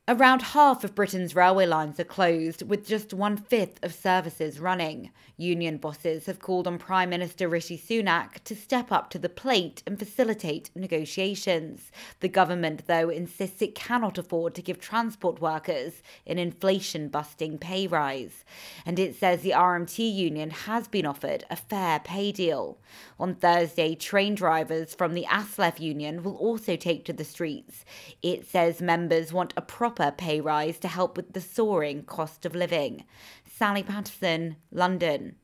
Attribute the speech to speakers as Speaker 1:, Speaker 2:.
Speaker 1: Around half of Britain's railway lines are closed, with just one-fifth of services running. Union bosses have called on Prime Minister Rishi Sunak to step up to the plate and facilitate negotiations. The government, though, insists it cannot afford to give transport workers an inflation-busting pay rise. And it says the RMT union has been offered a fair pay deal. On Thursday, train drivers from the ASLEF union will also take to the streets. It says members want a proper pay rise to help with the soaring cost of living. Sally Patterson, London.